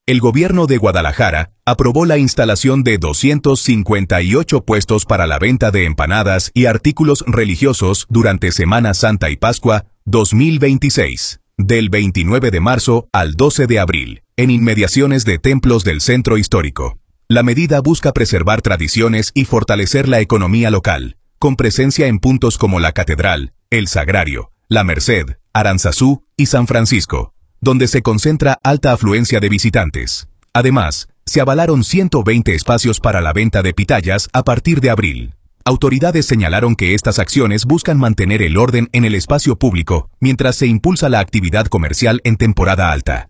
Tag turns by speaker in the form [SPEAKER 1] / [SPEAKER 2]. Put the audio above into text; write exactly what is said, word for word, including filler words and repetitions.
[SPEAKER 1] El gobierno de Guadalajara aprobó la instalación de doscientos cincuenta y ocho puestos para la venta de empanadas y artículos religiosos durante Semana Santa y Pascua dos mil veintiséis, del veintinueve de marzo al doce de abril, en inmediaciones de templos del centro histórico. La medida busca preservar tradiciones y fortalecer la economía local, con presencia en puntos como la Catedral, El Sagrario, La Merced, Aranzazú y San Francisco, donde se concentra alta afluencia de visitantes. Además, se avalaron ciento veinte espacios para la venta de pitayas a partir de abril. Autoridades señalaron que estas acciones buscan mantener el orden en el espacio público mientras se impulsa la actividad comercial en temporada alta.